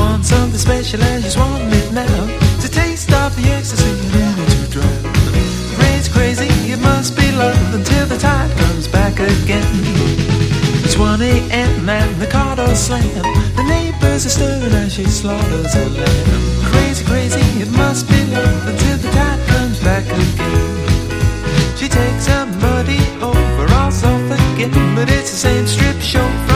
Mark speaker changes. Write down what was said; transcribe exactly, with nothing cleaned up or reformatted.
Speaker 1: wants something special and she's wanting it now. To taste of the ecstasy and in to drown. Crazy, crazy, it must be love until the tide comes back again. It's one a m and the car door slam. The neighbors are stirring as she slaughters a lamb. Crazy, crazy, it must be love until the tide comes back again. She takes somebody over, also forget, but it's the same strip show.